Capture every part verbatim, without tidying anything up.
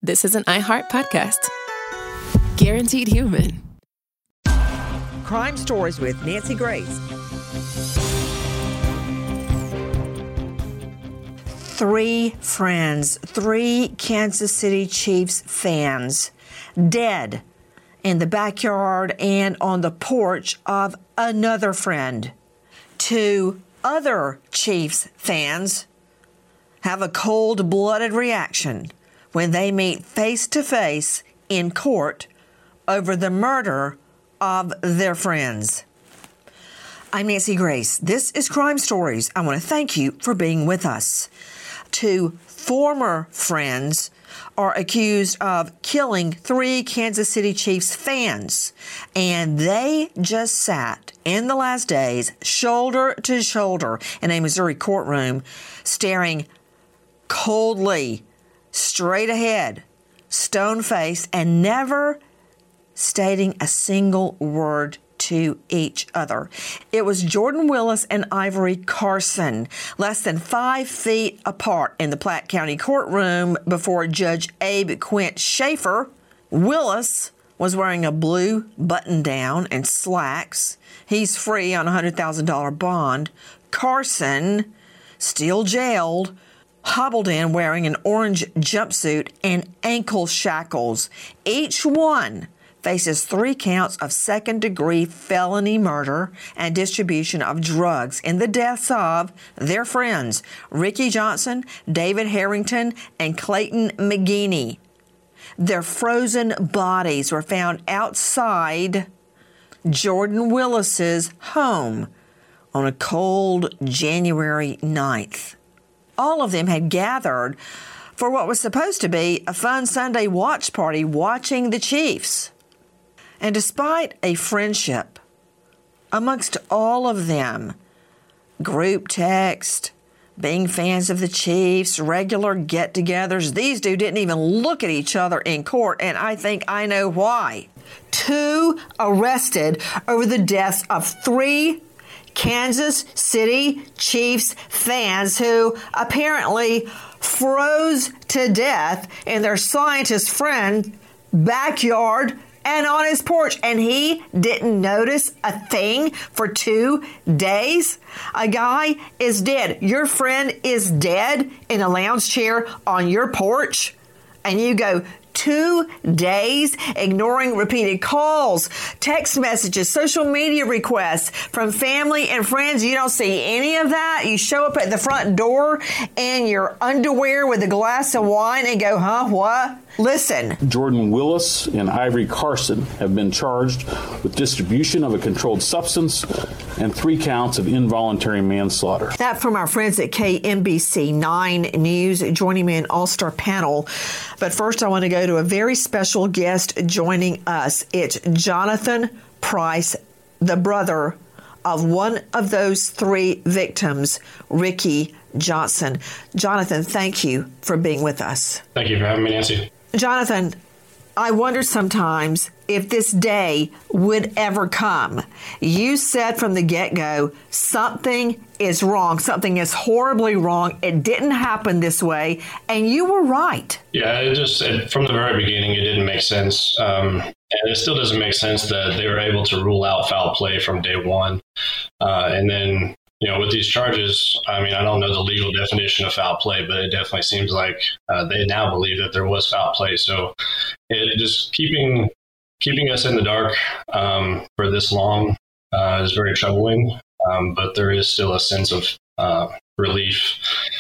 this is an iHeart podcast. Guaranteed human. Crime Stories with Nancy Grace. Three friends, three Kansas City Chiefs fans, dead in the backyard and on the porch of another friend. Two other Chiefs fans have a cold-blooded reaction when they meet face-to-face in court over the murder of their friends. I'm Nancy Grace. This is Crime Stories. I want to thank you for being with us. Two former friends are accused of killing three Kansas City Chiefs fans, and they just sat in the last days shoulder to shoulder in a Missouri courtroom, staring coldly straight ahead, stone-faced, and never stating a single word to each other. It was Jordan Willis and Ivory Carson, less than five feet apart in the Platte County courtroom before Judge Abe Quint Schaefer. Willis was wearing a blue button-down and slacks. He's free on a one hundred thousand dollars bond. Carson, still jailed, hobbled in wearing an orange jumpsuit and ankle shackles. Each one faces three counts of second-degree felony murder and distribution of drugs in the deaths of their friends, Ricky Johnson, David Harrington, and Clayton McGinney. Their frozen bodies were found outside Jordan Willis's home on a cold January ninth. All of them had gathered for what was supposed to be a fun Sunday watch party watching the Chiefs. And despite a friendship amongst all of them, group text, being fans of the Chiefs, regular get-togethers, these two didn't even look at each other in court, and I think I know why. Two arrested over the deaths of three Kansas City Chiefs fans who apparently froze to death in their scientist friend's backyard and on his porch, and he didn't notice a thing for two days. A guy is dead. Your friend is dead in a lounge chair on your porch, and you go two days ignoring repeated calls, text messages, social media requests from family and friends. You don't see any of that. You show up at the front door in your underwear with a glass of wine and go, huh, what? Listen. Jordan Willis and Ivory Carson have been charged with distribution of a controlled substance and three counts of involuntary manslaughter. That from our friends at K M B C nine News, joining me in all-star panel. But first, I want to go to a very special guest joining us. It's Jonathan Price, the brother of one of those three victims, Ricky Johnson. Jonathan, thank you for being with us. Thank you for having me, Nancy. Jonathan, I wonder sometimes if this day would ever come. You said from the get-go, something is wrong. Something is horribly wrong. It didn't happen this way, and you were right. Yeah, it just, it, from the very beginning, it didn't make sense. Um, and it still doesn't make sense that they were able to rule out foul play from day one. Uh, and then, you know, with these charges, I mean, I don't know the legal definition of foul play, but it definitely seems like uh, they now believe that there was foul play. So it just keeping keeping us in the dark um, for this long uh, is very troubling. Um, but there is still a sense of uh, relief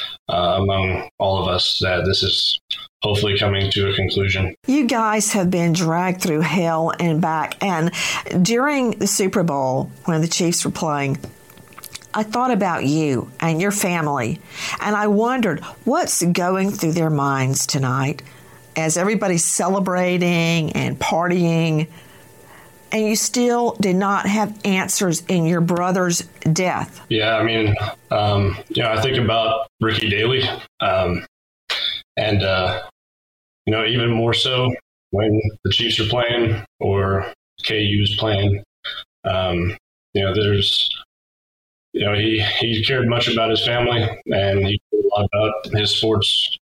uh, among all of us that this is hopefully coming to a conclusion. You guys have been dragged through hell and back. And during the Super Bowl, when the Chiefs were playing, I thought about you and your family, and I wondered what's going through their minds tonight as everybody's celebrating and partying, and you still did not have answers in your brother's death. Yeah, I mean, um, you know, I think about Ricky daily, um, and, uh, you know, even more so when the Chiefs are playing or K U's playing, um, you know, there's... You know, he, he cared much about his family, and he cared a lot about his sports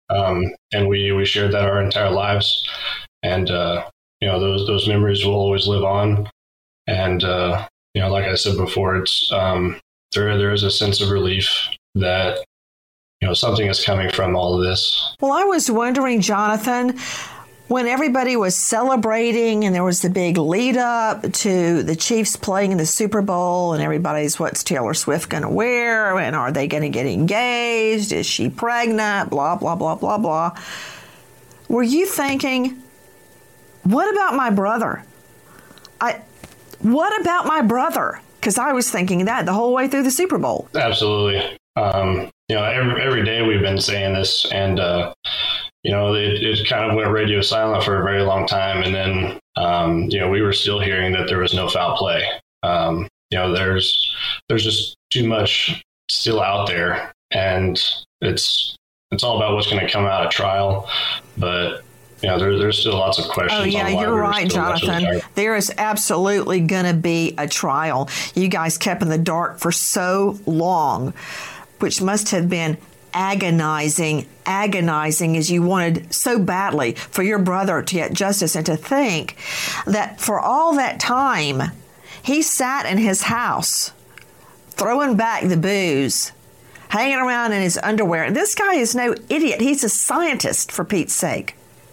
Um, and we, we shared that our entire lives. And, uh, you know, those, those memories will always live on. And, uh, you know, like I said before, it's, um, there, there is a sense of relief that, you know, something is coming from all of this. Well, I was wondering, Jonathan, when everybody was celebrating and there was the big lead up to the Chiefs playing in the Super Bowl and everybody's, what's Taylor Swift going to wear? And are they going to get engaged? Is she pregnant? Blah, blah, blah, blah, blah. Were you thinking, what about my brother? I, what about my brother? Because I was thinking that the whole way through the Super Bowl. Absolutely. Um, you know, every, every day we've been saying this, and, uh, you know, it, it kind of went radio silent for a very long time. And then, um, you know, we were still hearing that there was no foul play. Um, you know, there's there's just too much still out there, and it's it's all about what's going to come out of trial. But, you know, there, there's still lots of questions. Oh, yeah, on why you're right, Jonathan. There is absolutely going to be a trial. You guys kept in the dark for so long, which must have been agonizing, agonizing as you wanted so badly for your brother to get justice, and to think that for all that time, he sat in his house, throwing back the booze, hanging around in his underwear. And this guy is no idiot. He's a scientist, for Pete's sake.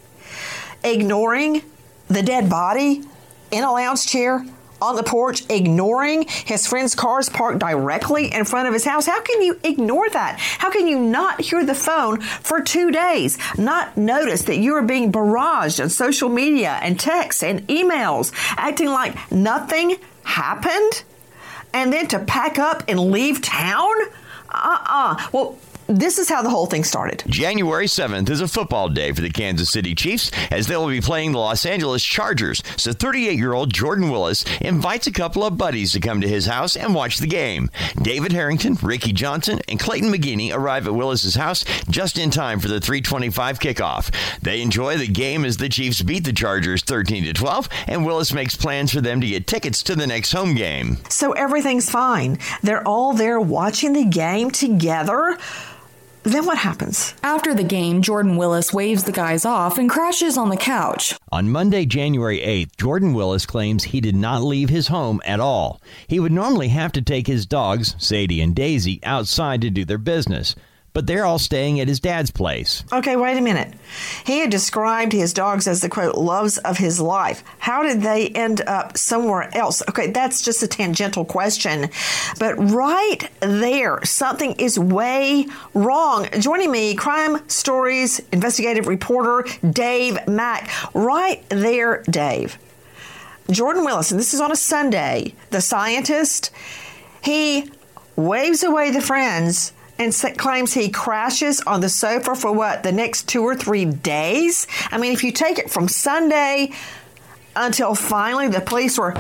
Ignoring the dead body in a lounge chair on the porch, ignoring his friend's cars parked directly in front of his house. How can you ignore that? How can you not hear the phone for two days, not notice that you are being barraged on social media and texts and emails, acting like nothing happened, and then to pack up and leave town? Uh-uh. Well, this is how the whole thing started. January seventh is a football day for the Kansas City Chiefs, as they will be playing the Los Angeles Chargers. So thirty-eight-year-old Jordan Willis invites a couple of buddies to come to his house and watch the game. David Harrington, Ricky Johnson, and Clayton McGinney arrive at Willis's house just in time for the three twenty-five kickoff. They enjoy the game as the Chiefs beat the Chargers thirteen to twelve, and Willis makes plans for them to get tickets to the next home game. So everything's fine. They're all there watching the game together. Then what happens? After the game, Jordan Willis waves the guys off and crashes on the couch. On Monday, January eighth, Jordan Willis claims he did not leave his home at all. He would normally have to take his dogs, Sadie and Daisy, outside to do their business, but they're all staying at his dad's place. Okay, wait a minute. He had described his dogs as the, quote, loves of his life. How did they end up somewhere else? Okay, that's just a tangential question. But right there, something is way wrong. Joining me, Crime Stories investigative reporter Dave Mack. Right there, Dave. Jordan Willis, and this is on a Sunday, the scientist, he waves away the friends and claims he crashes on the sofa for what, the next two or three days? I mean, if you take it from Sunday until finally the police were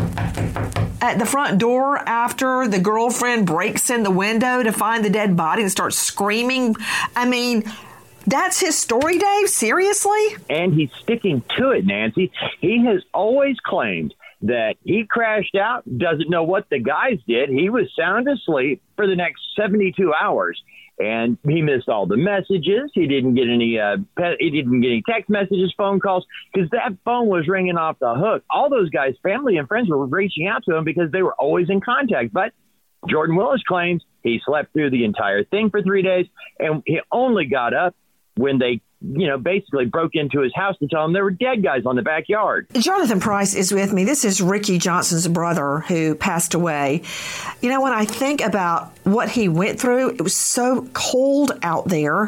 at the front door after the girlfriend breaks in the window to find the dead body and starts screaming. I mean, that's his story, Dave? Seriously? And he's sticking to it, Nancy. He has always claimed that he crashed out, doesn't know what the guys did. He was sound asleep for the next seventy-two hours, and he missed all the messages. He didn't get any uh, he didn't get any text messages, phone calls, because that phone was ringing off the hook. All those guys, family and friends, were reaching out to him because they were always in contact. But Jordan Willis claims he slept through the entire thing for three days, and he only got up when they you know, basically broke into his house to tell him there were dead guys on the backyard. Jonathan Price is with me. This is Ricky Johnson's brother who passed away. You know, when I think about what he went through, it was so cold out there.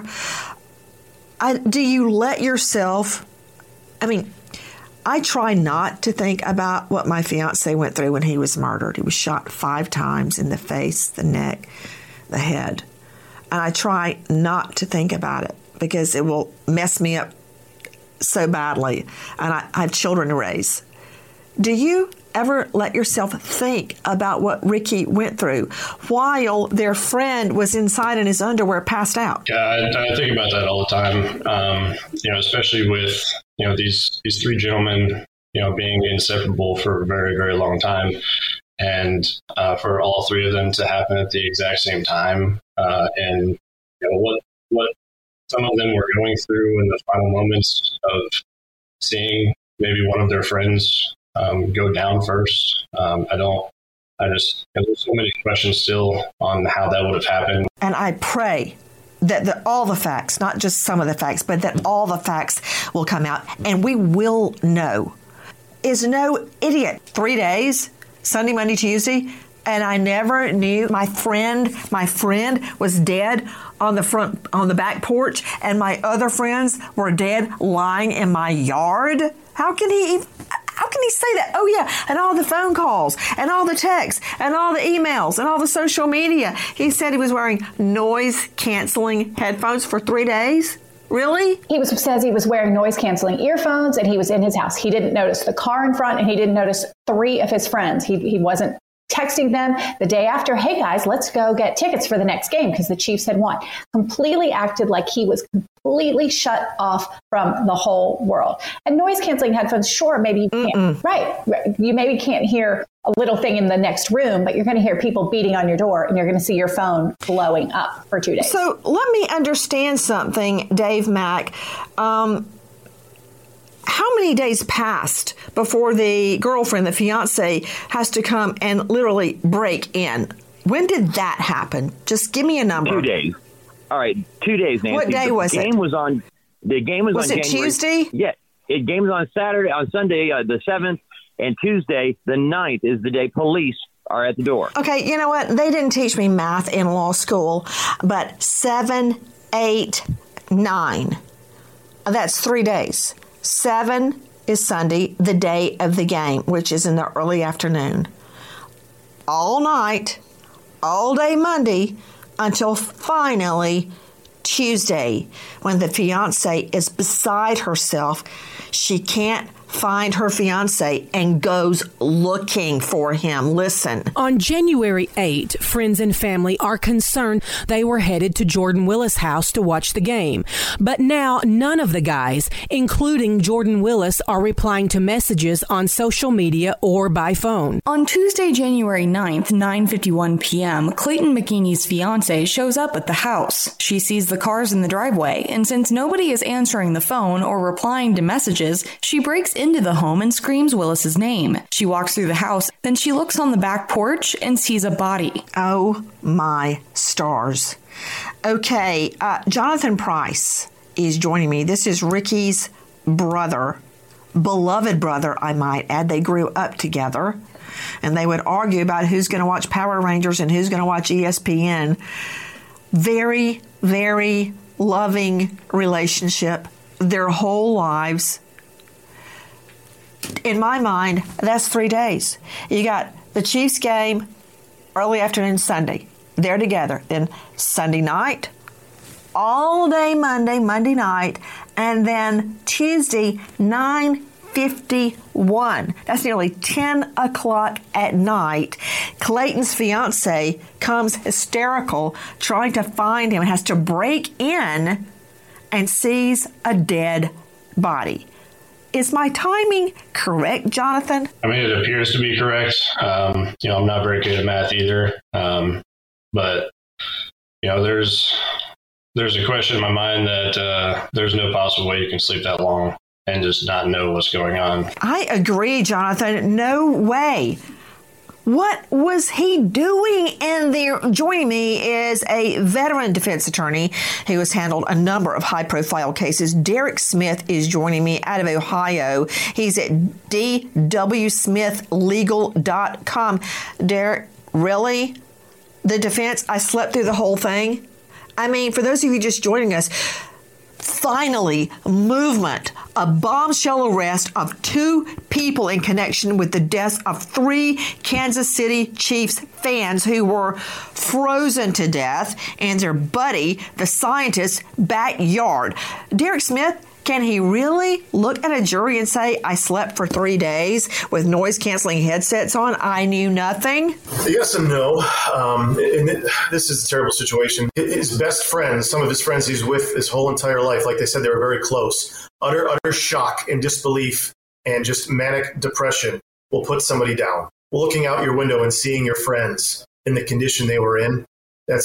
I, do you let yourself, I mean, I try not to think about what my fiance went through when he was murdered. He was shot five times in the face, the neck, the head. And I try not to think about it, because it will mess me up so badly. And I, I have children to raise. Do you ever let yourself think about what Ricky went through while their friend was inside in his underwear, passed out? Yeah, I, I think about that all the time. Um, you know, especially with, you know, these, these three gentlemen, you know, being inseparable for a very, very long time. And uh, for all three of them to happen at the exact same time. Uh, and, you know, what, what, some of them were going through in the final moments of seeing maybe one of their friends um, go down first. Um, I don't, I just, there's so many questions still on how that would have happened. And I pray that the, all the facts, not just some of the facts, but that all the facts will come out and we will know. Is no idiot. Three days, Sunday, Monday, Tuesday, and I never knew my friend, my friend was dead on the front, on the back porch, and my other friends were dead lying in my yard. How can he, how can he say that? Oh yeah, and all the phone calls, and all the texts, and all the emails, and all the social media. He said he was wearing noise-canceling headphones for three days. Really? He was says he was wearing noise-canceling earphones, and he was in his house. He didn't notice the car in front, and he didn't notice three of his friends. He he wasn't texting them the day after, hey guys, let's go get tickets for the next game because the Chiefs had won. Completely acted like he was completely shut off from the whole world. And noise-canceling headphones, sure, maybe you can't. Right, right. You maybe can't hear a little thing in the next room, but you're going to hear people beating on your door and you're going to see your phone blowing up for two days. So let me understand something, Dave Mack. Um, how many days passed before the girlfriend, the fiance, has to come and literally break in? When did that happen? Just give me a number. Two days. All right, two days, Nancy. What day the was game it? Was on, the game was, was on it January, Tuesday? Yeah, it game was on Saturday, on Sunday, uh, the seventh, and Tuesday, the ninth, is the day police are at the door. Okay, you know what? They didn't teach me math in law school, but seven, eight, nine. That's three days. Seven is Sunday, the day of the game, which is in the early afternoon. All night, all day Monday, until finally Tuesday, when the fiance is beside herself. She can't find her fiance and goes looking for him. Listen. On January eighth, friends and family are concerned they were headed to Jordan Willis' house to watch the game. But now none of the guys, including Jordan Willis, are replying to messages on social media or by phone. On Tuesday, January ninth, nine fifty-one p.m., Clayton McGeeney's fiance shows up at the house. She sees the cars in the driveway, and since nobody is answering the phone or replying to messages, she breaks into the home and screams Willis's name. She walks through the house, then she looks on the back porch and sees a body. Oh my stars. Okay, uh, Jonathan Price is joining me. This is Ricky's brother, beloved brother, I might add. They grew up together, and they would argue about who's going to watch Power Rangers and who's going to watch E S P N. Very, very loving relationship their whole lives. In my mind, that's three days. You got the Chiefs game, early afternoon Sunday. They're together. Then Sunday night, all day Monday, Monday night, and then Tuesday, nine fifty-one. That's nearly ten o'clock at night. Clayton's fiance comes hysterical, trying to find him, has to break in and sees a dead body. Is my timing correct, Jonathan? I mean, it appears to be correct. Um, you know, I'm not very good at math either. Um, but, you know, there's there's a question in my mind that uh, there's no possible way you can sleep that long and just not know what's going on. I agree, Jonathan. No way. What was he doing in there? Joining me is a veteran defense attorney who has handled a number of high-profile cases. Derek Smith is joining me out of Ohio. He's at d w smith legal dot com. Derek, really? The defense? I slept through the whole thing? I mean, for those of you just joining us, finally, movement, a bombshell arrest of two people in connection with the deaths of three Kansas City Chiefs fans who were frozen to death in their buddy, the scientist's backyard. Derek Smith, can he really look at a jury and say, I slept for three days with noise-canceling headsets on? I knew nothing? Yes and no. Um, and it, this is a terrible situation. His best friends, some of his friends he's with his whole entire life, like they said, they were very close. Utter, utter shock and disbelief and just manic depression will put somebody down. Looking out your window and seeing your friends in the condition they were in, that's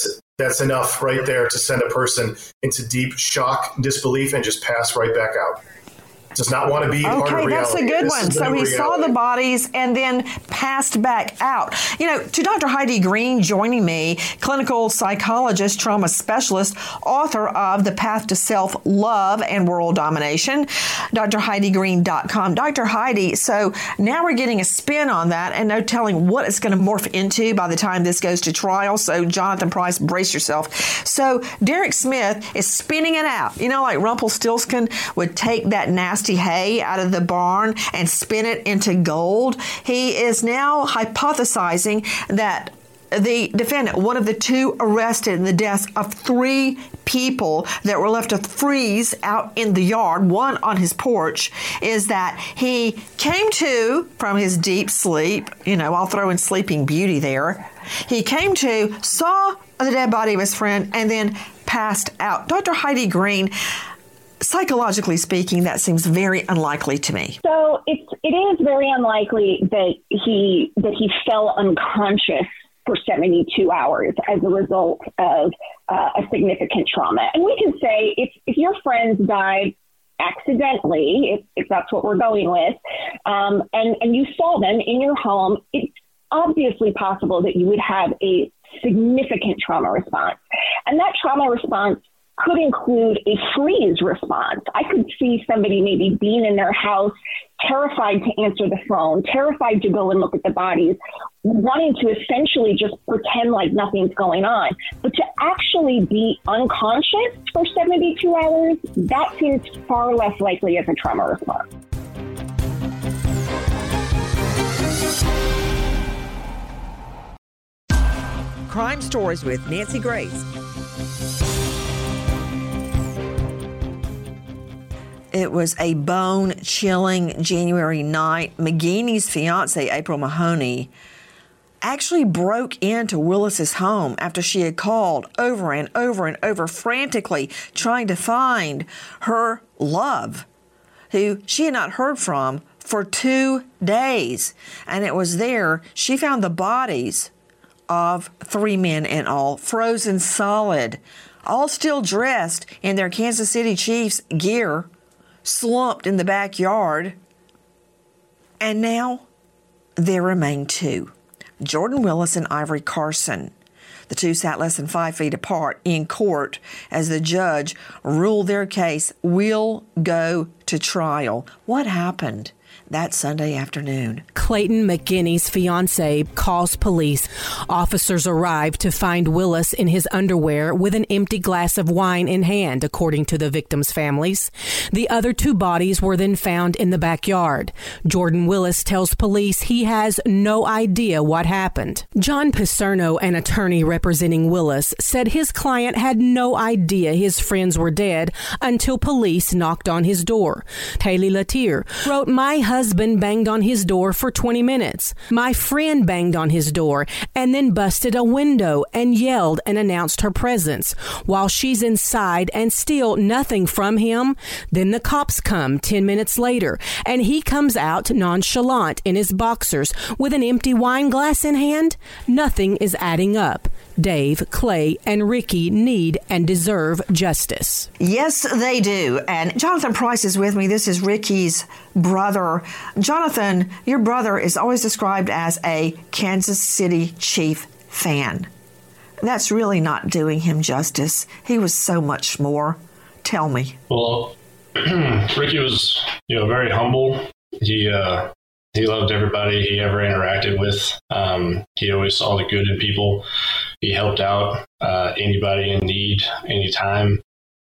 that's enough right there to send a person into deep shock, disbelief, and just pass right back out. Does not want to be part of reality. Okay, that's a good This one. is the So new he reality. saw the bodies and then passed back out. You know, to Doctor Heidi Green joining me, clinical psychologist, trauma specialist, author of The Path to Self-Love and World Domination, D R heidi green dot com. Doctor Heidi, so now we're getting a spin on that and no telling what it's going to morph into by the time this goes to trial. So Jonathan Price, brace yourself. So Derek Smith is spinning it out. You know, like Rumpelstiltskin would take that nasty hay out of the barn and spin it into gold. He is now hypothesizing that the defendant, one of the two arrested in the deaths of three people that were left to freeze out in the yard, one on his porch, is that he came to from his deep sleep. You know, I'll throw in Sleeping Beauty there. He came to, saw the dead body of his friend, and then passed out. Doctor Heidi Green, psychologically speaking, that seems very unlikely to me. So it's it is very unlikely that he that he fell unconscious for seventy-two hours as a result of uh, a significant trauma. And we can say if if your friends died accidentally, if, if that's what we're going with, um, and and you saw them in your home, it's obviously possible that you would have a significant trauma response, and that trauma response could include a freeze response. I could see somebody maybe being in their house, terrified to answer the phone, terrified to go and look at the bodies, wanting to essentially just pretend like nothing's going on. But to actually be unconscious for seventy-two hours, that seems far less likely as a trauma response. Crime Stories with Nancy Grace. It was a bone-chilling January night. McGeeney's fiance, April Mahoney, actually broke into Willis's home after she had called over and over and over, frantically trying to find her love, who she had not heard from for two days. And it was there she found the bodies of three men in all, frozen solid, all still dressed in their Kansas City Chiefs gear, slumped in the backyard. And now there remain two, Jordan Willis and Ivory Carson. The two sat less than five feet apart in court as the judge ruled their case will go to trial. What happened that Sunday afternoon? Clayton McGinney's fiance calls police. Officers arrived to find Willis in his underwear with an empty glass of wine in hand, according to the victims' families. The other two bodies were then found in the backyard. Jordan Willis tells police he has no idea what happened. John Picerno, an attorney representing Willis, said his client had no idea his friends were dead until police knocked on his door. Taylor Latier wrote, "My husband banged on his door for twenty minutes. My friend banged on his door and then busted a window and yelled and announced her presence. While she's inside and still nothing from him, then the cops come ten minutes later and he comes out nonchalant in his boxers with an empty wine glass in hand. Nothing is adding up. Dave, Clay, and Ricky need and deserve justice." Yes, they do. And Jonathan Price is with me. This is Ricky's brother. Jonathan, your brother is always described as a Kansas City Chief fan. That's really not doing him justice. He was so much more. Tell me. Well, Ricky was, you know, very humble. He, uh, He loved everybody he ever interacted with. Um, he always saw the good in people. He helped out uh, anybody in need, anytime,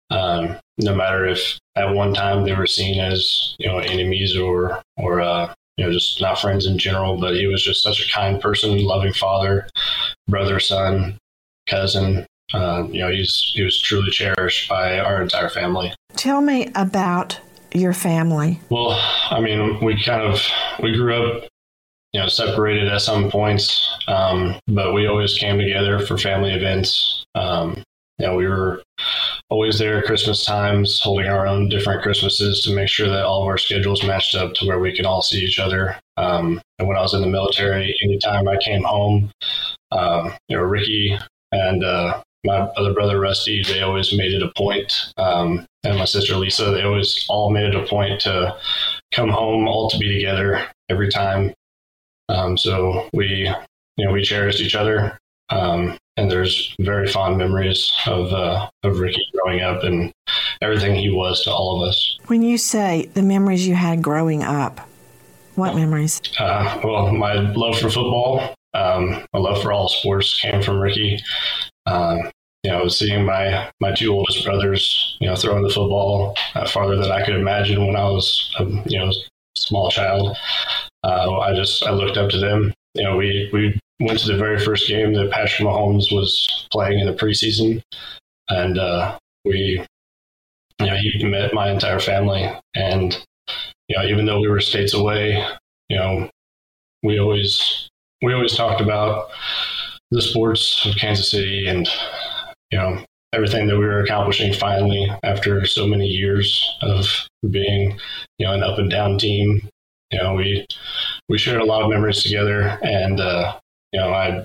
um, no matter if at one time they were seen as, you know, enemies or, or uh, you know, just not friends in general. But he was just such a kind person, loving father, brother, son, cousin. Uh, you know, he's he was truly cherished by our entire family. Tell me about your family. Well, I mean, we kind of, we grew up, you know, separated at some points, um, but we always came together for family events. Um, you know, we were always there at Christmas times, holding our own different Christmases to make sure that all of our schedules matched up to where we can all see each other. Um, and when I was in the military, anytime I came home, um, you know, Ricky and uh, my other brother, Rusty, they always made it a point, um, and my sister, Lisa, they always all made it a point to come home, all to be together every time. Um, so we, you know, we cherished each other. Um, and there's very fond memories of, uh, of Ricky growing up and everything he was to all of us. When you say the memories you had growing up, what memories? Uh, well, my love for football, um, my love for all sports came from Ricky. Um, you know, seeing my, my two oldest brothers, you know, throwing the football uh, farther than I could imagine when I was, a, you know, small child. Uh, I just, I looked up to them. You know, we, we went to the very first game that Patrick Mahomes was playing in the preseason. And uh, we, you know, he met my entire family. And, you know, even though we were states away, you know, we always, we always talked about the sports of Kansas City and, you know, everything that we were accomplishing finally after so many years of being, you know, an up and down team. You know, we we shared a lot of memories together, and uh, you know, I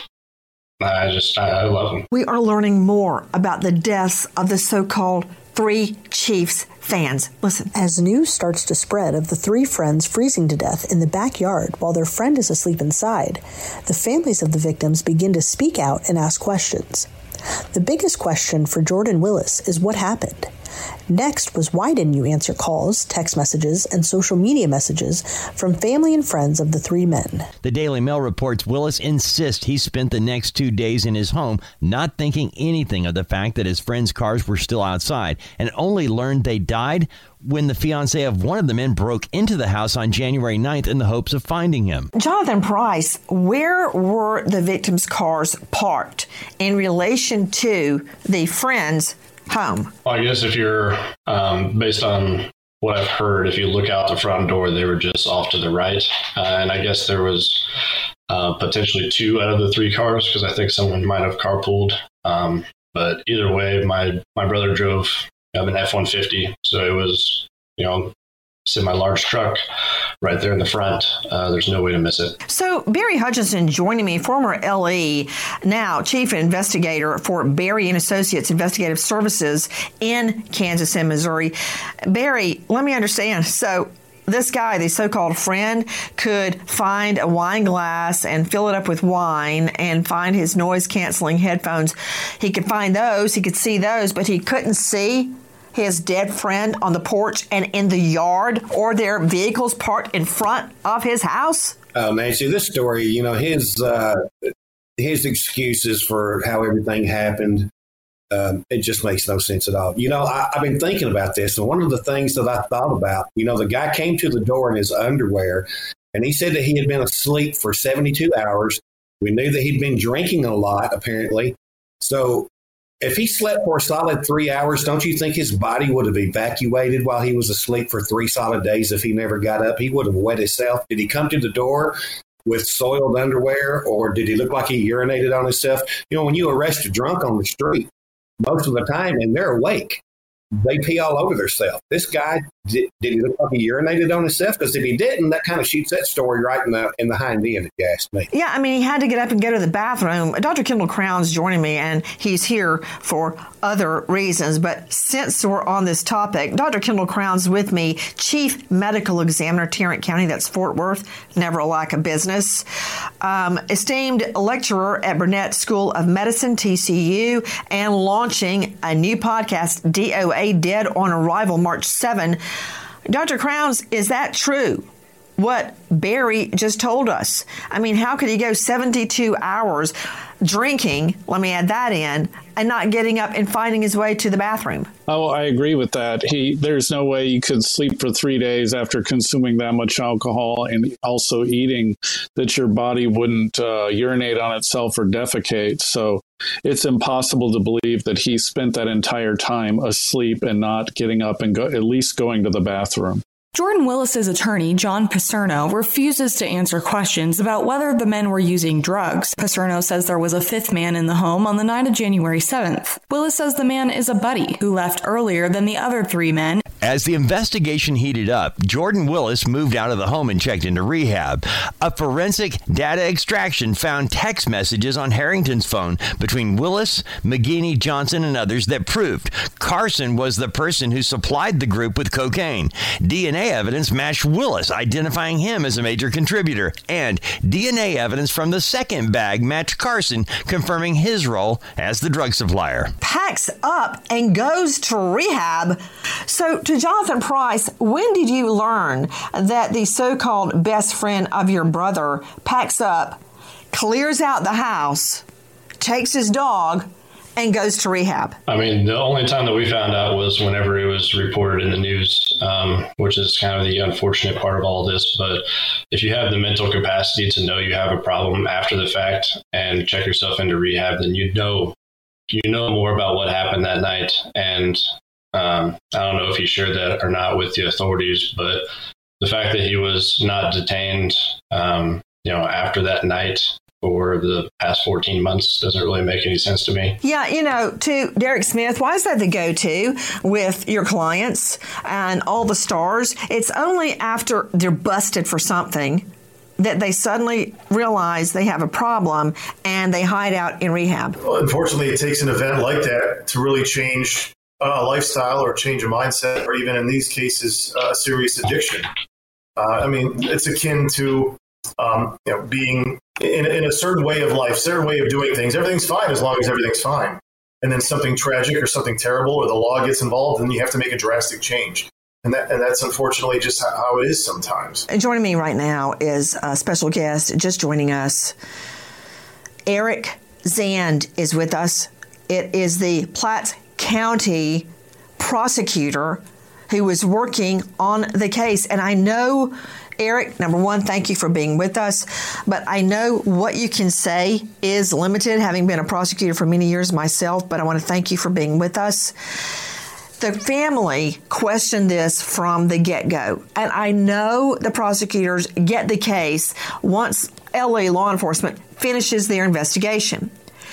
I just I, I love him. We are learning more about the deaths of the so-called three Chiefs fans. Listen. As news starts to spread of the three friends freezing to death in the backyard while their friend is asleep inside, the families of the victims begin to speak out and ask questions. The biggest question for Jordan Willis is what happened. Next was why didn't you answer calls, text messages, and social media messages from family and friends of the three men. The Daily Mail reports Willis insists he spent the next two days in his home not thinking anything of the fact that his friends' cars were still outside, and only learned they died when the fiancé of one of the men broke into the house on January ninth in the hopes of finding him. Jonathan Price, where were the victims' cars parked in relation to the friends' home? Well, I guess if you're, um, based on what I've heard, if you look out the front door, they were just off to the right. Uh, and I guess there was uh, potentially two out of the three cars because I think someone might have carpooled. Um, but either way, my, my brother drove an F one fifty. So it was, you know, semi-large truck right there in the front. Uh, there's no way to miss it. So Barry Hutchinson joining me, former L E, now chief investigator for Barry and Associates Investigative Services in Kansas and Missouri. Barry, let me understand. So this guy, the so-called friend, could find a wine glass and fill it up with wine and find his noise-canceling headphones. He could find those. He could see those, but he couldn't see his dead friend on the porch and in the yard or their vehicles parked in front of his house? Oh, Nancy, this story, you know, his uh, his excuses for how everything happened, um, it just makes no sense at all. You know, I, I've been thinking about this, and one of the things that I thought about, you know, the guy came to the door in his underwear, and he said that he had been asleep for seventy-two hours. We knew that he'd been drinking a lot, apparently. So if he slept for a solid three hours, don't you think his body would have evacuated while he was asleep for three solid days if he never got up? He would have wet himself. Did he come to the door with soiled underwear, or did he look like he urinated on himself? You know, when you arrest a drunk on the street, most of the time, and they're awake, they pee all over themselves. This guy, did, did he look like he urinated on himself? Because if he didn't, that kind of shoots that story right in the in the hind end, if you ask me. Yeah, I mean, he had to get up and go to the bathroom. Doctor Kendall Crown's joining me, and he's here for other reasons. But since we're on this topic, Doctor Kendall Crown's with me, Chief Medical Examiner, Tarrant County, that's Fort Worth, never a lack of business. Um, esteemed lecturer at Burnett School of Medicine, T C U, and launching a new podcast, D O A Dead on Arrival, March seventh. Doctor Crowns, is that true, what Barry just told us? I mean, how could he go seventy-two hours drinking, let me add that in, and not getting up and finding his way to the bathroom? Oh, I agree with that. He, there's no way you could sleep for three days after consuming that much alcohol and also eating that your body wouldn't uh, urinate on itself or defecate. So it's impossible to believe that he spent that entire time asleep and not getting up and go, at least going to the bathroom. Jordan Willis's attorney, John Paserno, refuses to answer questions about whether the men were using drugs. Paserno says there was a fifth man in the home on the night of January seventh. Willis says the man is a buddy who left earlier than the other three men. As the investigation heated up, Jordan Willis moved out of the home and checked into rehab. A forensic data extraction found text messages on Harrington's phone between Willis, McGinney, Johnson, and others that proved Carson was the person who supplied the group with cocaine. D N A evidence matched Willis, identifying him as a major contributor, and D N A evidence from the second bag matched Carson, confirming his role as the drug supplier. Packs up and goes to rehab. So, to Jonathan Price, when did you learn that the so-called best friend of your brother packs up, clears out the house, takes his dog, and goes to rehab? I mean, the only time that we found out was whenever it was reported in the news, um, which is kind of the unfortunate part of all this. But if you have the mental capacity to know you have a problem after the fact and check yourself into rehab, then you know you know more about what happened that night. And um, I don't know if he shared that or not with the authorities, but the fact that he was not detained, um, you know, after that night for the past fourteen months doesn't really make any sense to me. Yeah, you know, to Derek Smith, why is that the go-to with your clients and all the stars? It's only after they're busted for something that they suddenly realize they have a problem and they hide out in rehab. Well, unfortunately, it takes an event like that to really change a lifestyle or change a mindset, or even in these cases, a uh, serious addiction. Uh, I mean, it's akin to um, you know, being in, in a certain way of life, certain way of doing things. Everything's fine as long as everything's fine. And then something tragic or something terrible or the law gets involved, and you have to make a drastic change. And that and that's unfortunately just how it is sometimes. And joining me right now is a special guest just joining us. Eric Zand is with us. It is the Platte County prosecutor who was working on the case. And I know, Eric, number one, thank you for being with us. But I know what you can say is limited, having been a prosecutor for many years myself. But I want to thank you for being with us. The family questioned this from the get-go. And I know the prosecutors get the case once L A law enforcement finishes their investigation.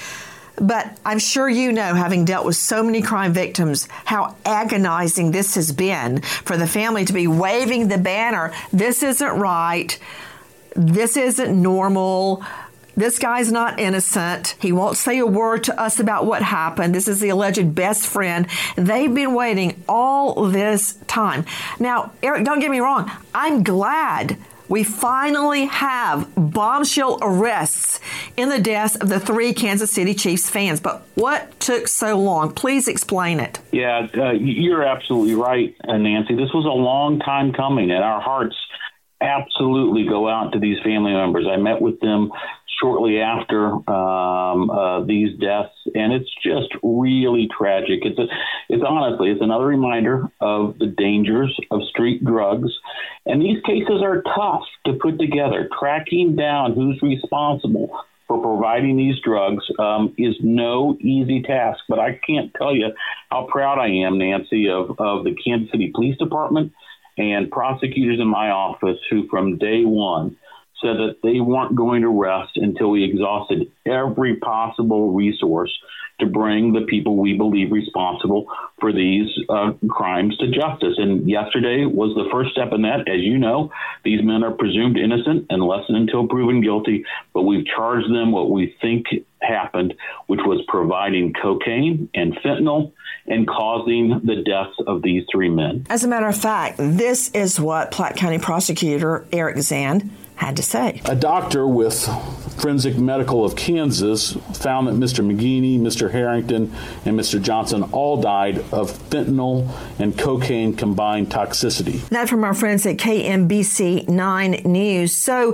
But I'm sure you know, having dealt with so many crime victims, how agonizing this has been for the family to be waving the banner. This isn't right. This isn't normal. This guy's not innocent. He won't say a word to us about what happened. This is the alleged best friend. They've been waiting all this time. Now, Eric, don't get me wrong. I'm glad we finally have bombshell arrests in the deaths of the three Kansas City Chiefs fans. But what took so long? Please explain it. Yeah, uh, you're absolutely right, Nancy. This was a long time coming, and our hearts absolutely go out to these family members. I met with them shortly after um, uh, these deaths, and it's just really tragic. It's a, it's honestly, it's another reminder of the dangers of street drugs. And these cases are tough to put together. Tracking down who's responsible for providing these drugs um, is no easy task. But I can't tell you how proud I am, Nancy, of, of the Kansas City Police Department and prosecutors in my office who from day one said that they weren't going to rest until we exhausted every possible resource to bring the people we believe responsible for these uh, crimes to justice. And yesterday was the first step in that. As you know, these men are presumed innocent unless and until proven guilty, but we've charged them what we think happened, which was providing cocaine and fentanyl and causing the deaths of these three men. As a matter of fact, this is what Platte County Prosecutor Eric Zand had to say. A doctor with Forensic Medical of Kansas found that Mister McGinney, Mister Harrington, and Mister Johnson all died of fentanyl and cocaine combined toxicity. That from our friends at K M B C nine News. So,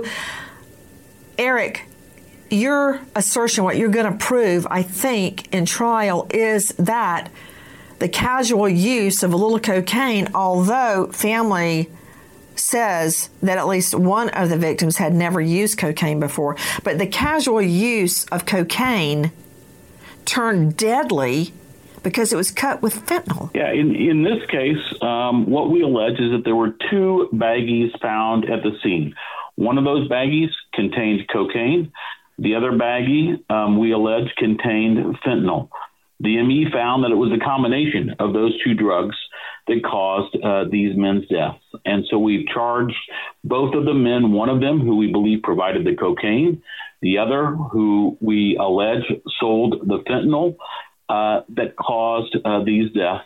Eric, your assertion, what you're going to prove, I think, in trial is that the casual use of a little cocaine, although family says that at least one of the victims had never used cocaine before, but the casual use of cocaine turned deadly because it was cut with fentanyl. Yeah, in, in this case, um, what we allege is that there were two baggies found at the scene. One of those baggies contained cocaine. The other baggie, um, we allege, contained fentanyl. The M E found that it was a combination of those two drugs that caused uh, these men's deaths. And so we've charged both of the men, one of them who we believe provided the cocaine, the other who we allege sold the fentanyl uh, that caused uh, these deaths.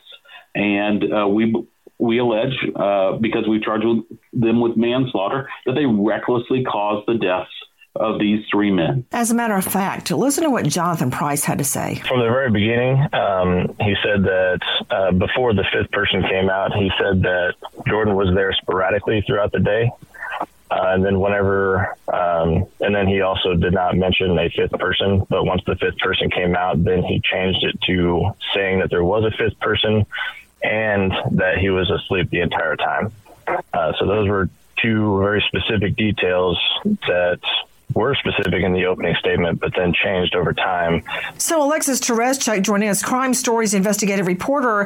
And uh, we we allege, uh, because we charged them with manslaughter, that they recklessly caused the deaths of these three men. As a matter of fact, listen to what Jonathan Price had to say. From the very beginning, um, he said that uh, before the fifth person came out, he said that Jordan was there sporadically throughout the day. Uh, and then whenever, um, and then he also did not mention a fifth person, but once the fifth person came out, then he changed it to saying that there was a fifth person and that he was asleep the entire time. Uh, so those were two very specific details that were specific in the opening statement, but then changed over time. So Alexis Tereszcuk joining us, Crime Stories investigative reporter,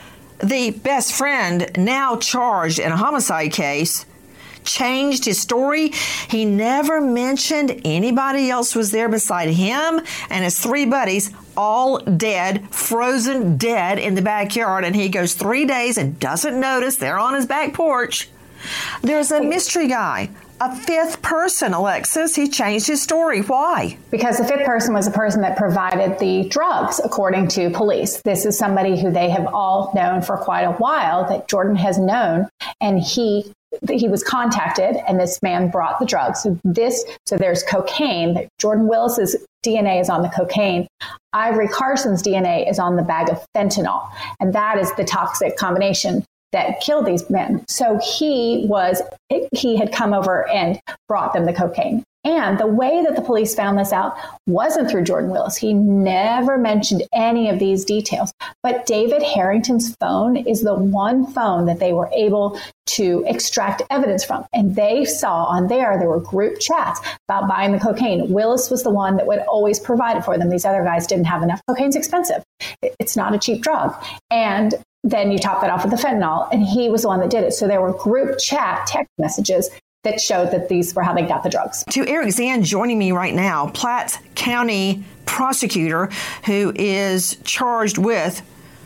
the best friend now charged in a homicide case, changed his story. He never mentioned anybody else was there beside him and his three buddies, all dead, frozen dead in the backyard. And he goes three days and doesn't notice they're on his back porch. There's a mystery guy, a fifth person, Alexis. He changed his story. Why? Because the fifth person was the person that provided the drugs, according to police. This is somebody who they have all known for quite a while, that Jordan has known, and he he was contacted, and this man brought the drugs. So this, so there's cocaine. Jordan Willis's D N A is on the cocaine. Ivory Carson's D N A is on the bag of fentanyl, and that is the toxic combination that killed these men. So he was, he had come over and brought them the cocaine. And the way that the police found this out wasn't through Jordan Willis. He never mentioned any of these details. But David Harrington's phone is the one phone that they were able to extract evidence from. And they saw on there, there were group chats about buying the cocaine. Willis was the one that would always provide it for them. These other guys didn't have enough. Cocaine's expensive. It's not a cheap drug. And then you top that off with the fentanyl, and he was the one that did it. So there were group chat text messages that showed that these were how they got the drugs. To Eric Zan joining me right now, Platte County prosecutor who is charged with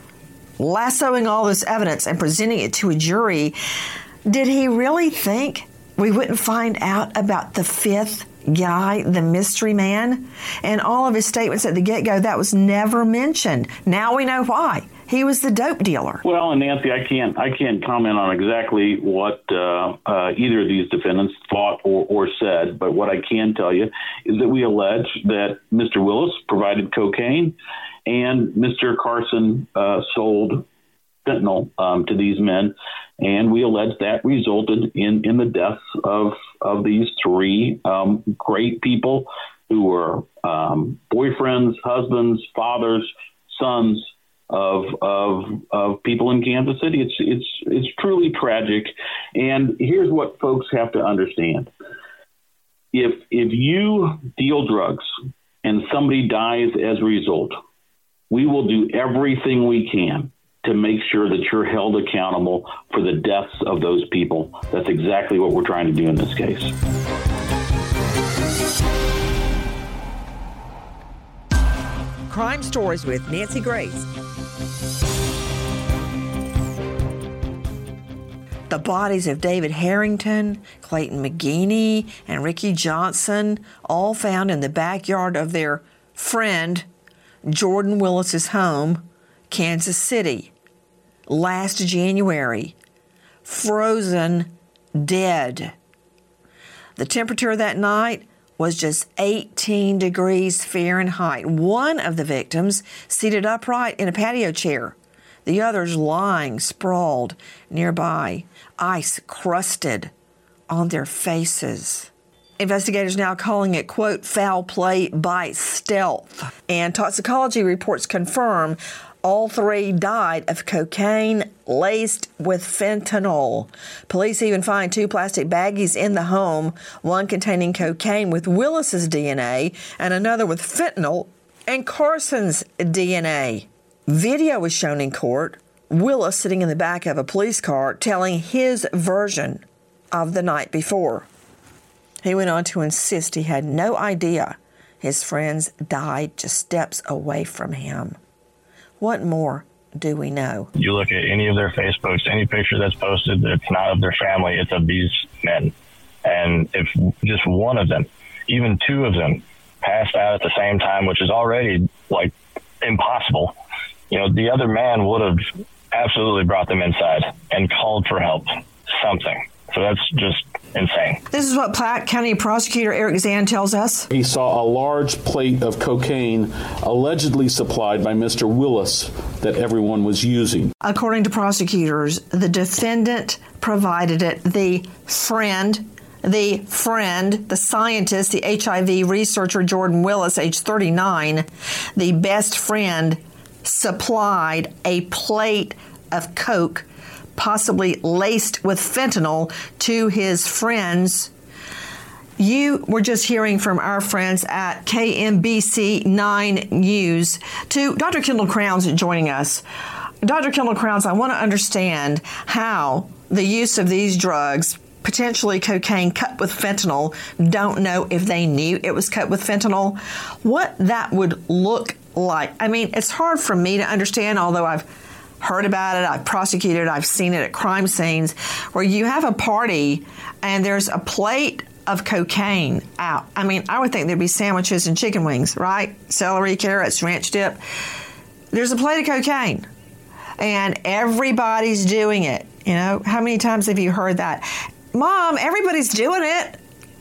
lassoing all this evidence and presenting it to a jury. Did he really think we wouldn't find out about the fifth guy, the mystery man? And all of his statements at the get-go, that was never mentioned. Now we know why. He was the dope dealer. Well, and Nancy, I can't I can't comment on exactly what uh, uh, either of these defendants thought or, or said, but what I can tell you is that we allege that Mister Willis provided cocaine and Mister Carson uh, sold fentanyl um, to these men, and we allege that resulted in, in the deaths of, of these three um, great people who were um, boyfriends, husbands, fathers, sons, Of, of of people in Kansas City. It's it's it's truly tragic. And here's what folks have to understand. If if you deal drugs and somebody dies as a result, we will do everything we can to make sure that you're held accountable for the deaths of those people. That's exactly what we're trying to do in this case. Crime Stories with Nancy Grace. The bodies of David Harrington, Clayton McGeeney, and Ricky Johnson, all found in the backyard of their friend Jordan Willis's home, Kansas City, last January, frozen dead. The temperature that night was just eighteen degrees Fahrenheit. One of the victims seated upright in a patio chair. The others lying sprawled nearby, ice crusted on their faces. Investigators now calling it, quote, foul play by stealth. And toxicology reports confirm all three died of cocaine laced with fentanyl. Police even find two plastic baggies in the home, one containing cocaine with Willis's D N A and another with fentanyl and Carson's D N A. Video was shown in court. Willis sitting in the back of a police car telling his version of the night before. He went on to insist he had no idea his friends died just steps away from him. What more do we know? You look at any of their Facebooks, any picture that's posted, it's not of their family, it's of these men. And if just one of them, even two of them, passed out at the same time, which is already like impossible, you know, the other man would have absolutely brought them inside and called for help, something. So that's just insane. This is what Platte County Prosecutor Eric Zahn tells us. He saw a large plate of cocaine allegedly supplied by Mister Willis that everyone was using. According to prosecutors, the defendant provided it. The friend, the friend, the scientist, the H I V researcher Jordan Willis, age thirty-nine, the best friend, supplied a plate of coke, possibly laced with fentanyl, to his friends. You were just hearing from our friends at K M B C nine News. To Doctor Kendall Crowns joining us. Doctor Kendall Crowns, I want to understand how the use of these drugs, potentially cocaine cut with fentanyl, don't know if they knew it was cut with fentanyl, what that would look like. I mean, it's hard for me to understand, although I've heard about it, I've prosecuted, I've seen it at crime scenes, where you have a party and there's a plate of cocaine out. I mean, I would think there'd be sandwiches and chicken wings, right? Celery, carrots, ranch dip. There's a plate of cocaine and everybody's doing it. You know, how many times have you heard that? Mom, everybody's doing it.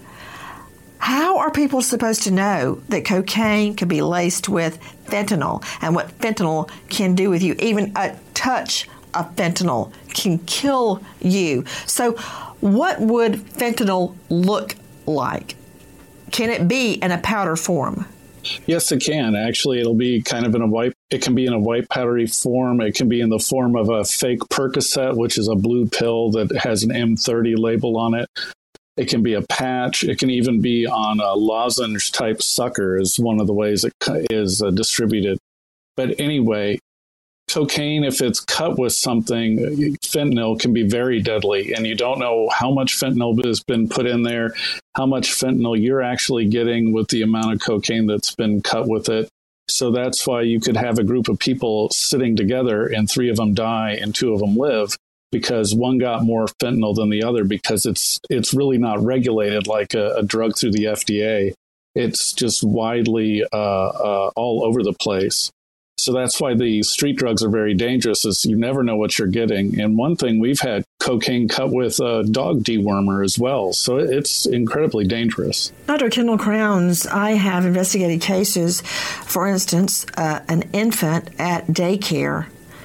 How are people supposed to know that cocaine can be laced with fentanyl and what fentanyl can do with you? Even a touch of fentanyl can kill you. So what would fentanyl look like? Can it be in a powder form? Yes, it can. Actually, it'll be kind of in a white, it can be in a white powdery form. It can be in the form of a fake Percocet, which is a blue pill that has an M thirty label on it. It can be a patch. It can even be on a lozenge type sucker is one of the ways it is uh, distributed. But anyway, cocaine, if it's cut with something, fentanyl can be very deadly. And you don't know how much fentanyl has been put in there, how much fentanyl you're actually getting with the amount of cocaine that's been cut with it. So that's why you could have a group of people sitting together and three of them die and two of them live, because one got more fentanyl than the other, because it's it's really not regulated like a, a drug through the F D A. It's just widely uh, uh, all over the place. So that's why the street drugs are very dangerous, is you never know what you're getting. And one thing, we've had cocaine cut with a dog dewormer as well. So it's incredibly dangerous. Doctor Kendall Crowns, I have investigated cases, for instance, uh, an infant at daycare.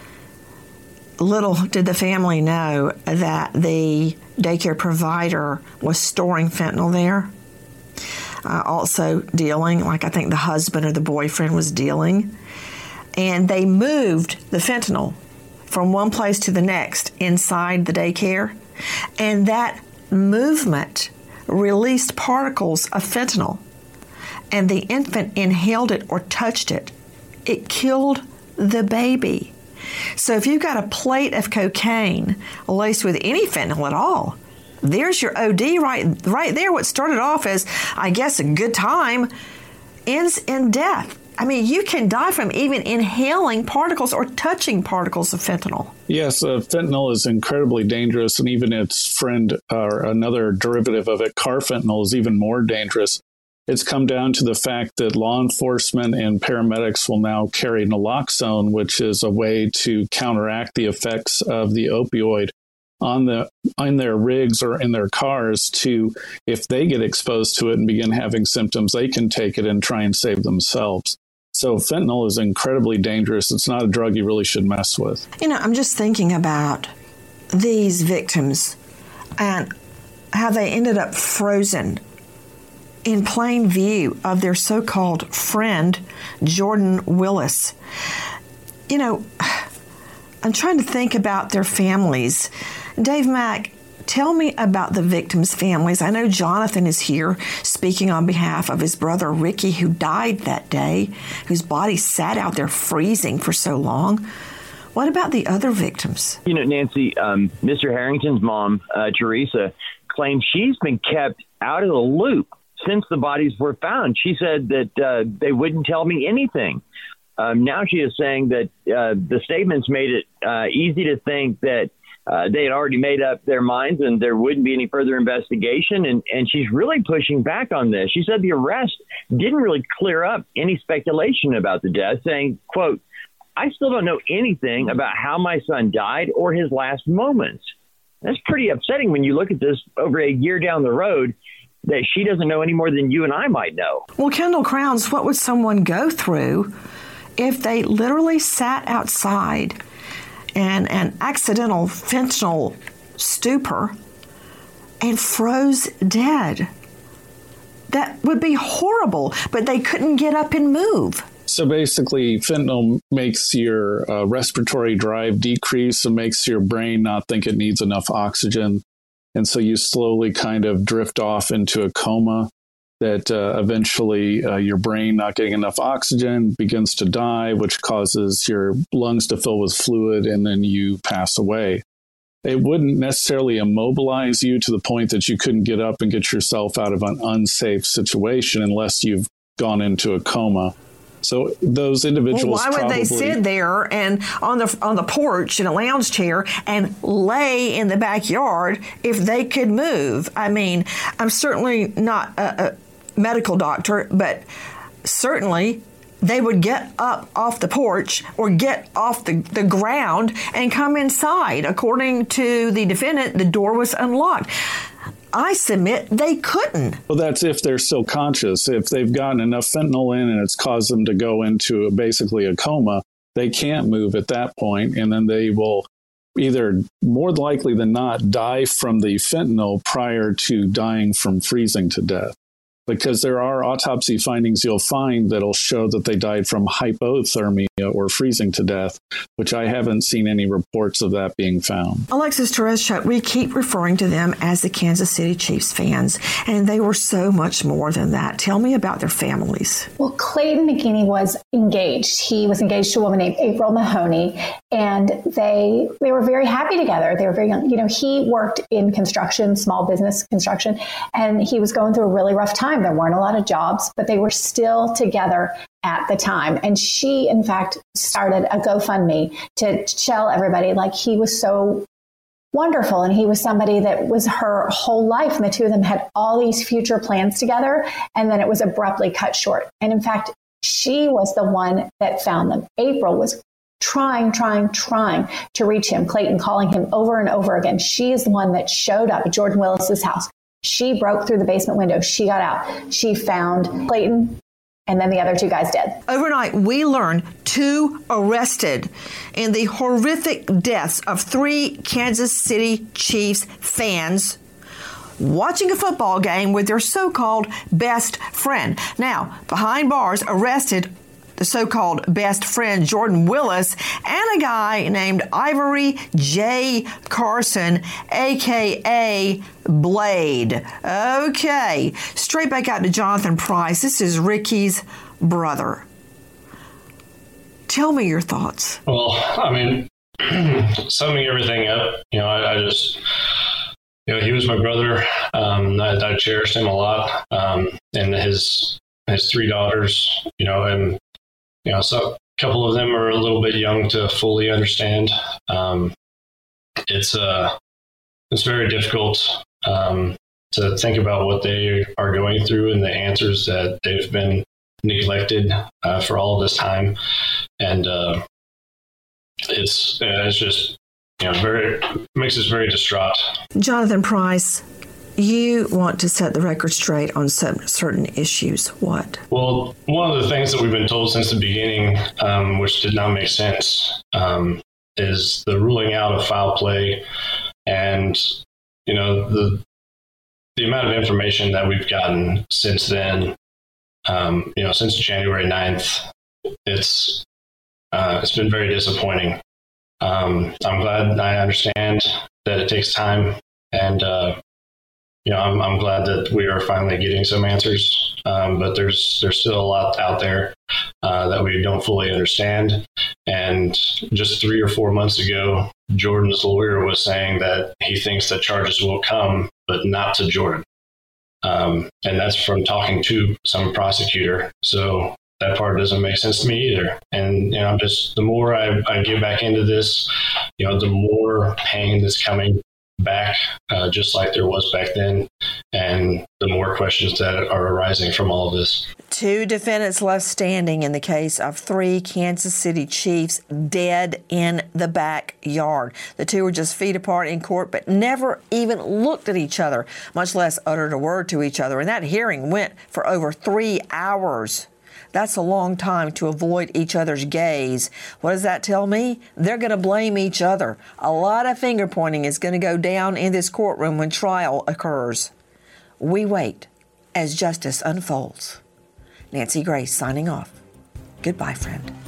Little did the family know that the daycare provider was storing fentanyl there. Uh, also dealing, like I think the husband or the boyfriend was dealing. And they moved the fentanyl from one place to the next inside the daycare. And that movement released particles of fentanyl. And the infant inhaled it or touched it. It killed the baby. So if you've got a plate of cocaine laced with any fentanyl at all, there's your O D right, right there. What started off as, I guess, a good time ends in death. I mean, you can die from even inhaling particles or touching particles of fentanyl. Yes, uh, fentanyl is incredibly dangerous, and even its friend, or uh, another derivative of it, carfentanil, is even more dangerous. It's come down to the fact that law enforcement and paramedics will now carry naloxone, which is a way to counteract the effects of the opioid on the on their rigs or in their cars, to, if they get exposed to it and begin having symptoms, they can take it and try and save themselves. So fentanyl is incredibly dangerous. It's not a drug you really should mess with. You know, I'm just thinking about these victims and how they ended up frozen in plain view of their so-called friend, Jordan Willis. You know, I'm trying to think about their families. Dave Mack, Tell me about the victims' families. I know Jonathan is here speaking on behalf of his brother Ricky, who died that day, whose body sat out there freezing for so long. What about the other victims? You know, Nancy, um, Mister Harrington's mom, uh, Teresa, claims she's been kept out of the loop since the bodies were found. She said that uh, they wouldn't tell me anything. Um, now she is saying that uh, the statements made it uh, easy to think that uh, they had already made up their minds and there wouldn't be any further investigation. And, and she's really pushing back on this. She said the arrest didn't really clear up any speculation about the death, saying, quote, "I still don't know anything about how my son died or his last moments." That's pretty upsetting when you look at this over a year down the road, that she doesn't know any more than you and I might know. Well, Kendall Crowns, what would someone go through if they literally sat outside in an accidental fentanyl stupor and froze dead? That would be horrible, but they couldn't get up and move. So basically, fentanyl makes your uh, respiratory drive decrease and makes your brain not think it needs enough oxygen. And so you slowly kind of drift off into a coma that uh, eventually uh, your brain not getting enough oxygen begins to die, which causes your lungs to fill with fluid, and then you pass away. It wouldn't necessarily immobilize you to the point that you couldn't get up and get yourself out of an unsafe situation unless you've gone into a coma. So those individuals. Well, why would probably, they sit there and on the on the porch in a lounge chair and lay in the backyard if they could move? I mean, I'm certainly not a, a medical doctor, but certainly they would get up off the porch or get off the, the ground and come inside. According to the defendant, the door was unlocked. I submit they couldn't. Well, that's if they're still conscious. If they've gotten enough fentanyl in and it's caused them to go into a, basically a coma, they can't move at that point, and then they will either more likely than not die from the fentanyl prior to dying from freezing to death. Because there are autopsy findings you'll find that'll show that they died from hypothermia or freezing to death, which I haven't seen any reports of that being found. Alexis Tereszcuk, we keep referring to them as the Kansas City Chiefs fans, and they were so much more than that. Tell me about their families. Well, Clayton McGeeney was engaged. He was engaged to a woman named April Mahoney, and they they were very happy together. They were very young. You know, he worked in construction, small business construction, and he was going through a really rough time. There weren't a lot of jobs, but they were still together at the time. And she, in fact, started a GoFundMe to tell everybody like he was so wonderful. And he was somebody that was her whole life. And the two of them had all these future plans together. And then it was abruptly cut short. And in fact, she was the one that found them. April was trying, trying, trying to reach him. Clayton calling him over and over again. She is the one that showed up at Jordan Willis's house. She broke through the basement window. She got out. She found Clayton, and then the other two guys dead. Overnight, we learned two arrested in the horrific deaths of three Kansas City Chiefs fans watching a football game with their so-called best friend. Now, behind bars, arrested the so-called best friend, Jordan Willis, and a guy named Ivory J. Carson, a k a. Blade. Okay, straight back out to Jonathan Price. This is Ricky's brother. Tell me your thoughts. Well, I mean, summing everything up, you know, I, I just, you know, he was my brother. Um, I, I cherished him a lot. Um, and his his three daughters, you know, and you know, so a couple of them are a little bit young to fully understand. Um, it's uh, it's very difficult um, to think about what they are going through and the answers that they've been neglected uh, for all of this time, and uh, it's it's just you know very makes us very distraught. Jonathan Price, you want to set the record straight on certain issues. What? Well, one of the things that we've been told since the beginning, um, which did not make sense, um, is the ruling out of foul play, and you know the the amount of information that we've gotten since then. Um, you know, since January ninth, it's uh, it's been very disappointing. Um, I'm glad I understand that it takes time And, uh, you know, I'm, I'm glad that we are finally getting some answers, um, but there's there's still a lot out there uh, that we don't fully understand. And just three or four months ago, Jordan's lawyer was saying that he thinks that charges will come, but not to Jordan. Um, and that's from talking to some prosecutor. So that part doesn't make sense to me either. And, you know, just the more I, I get back into this, you know, the more pain that's coming back, uh, just like there was back then, and the more questions that are arising from all of this. Two defendants left standing in the case of three Kansas City Chiefs dead in the backyard. The two were just feet apart in court, but never even looked at each other, much less uttered a word to each other. And that hearing went for over three hours. That's a long time to avoid each other's gaze. What does that tell me? They're going to blame each other. A lot of finger pointing is going to go down in this courtroom when trial occurs. We wait as justice unfolds. Nancy Grace signing off. Goodbye, friend.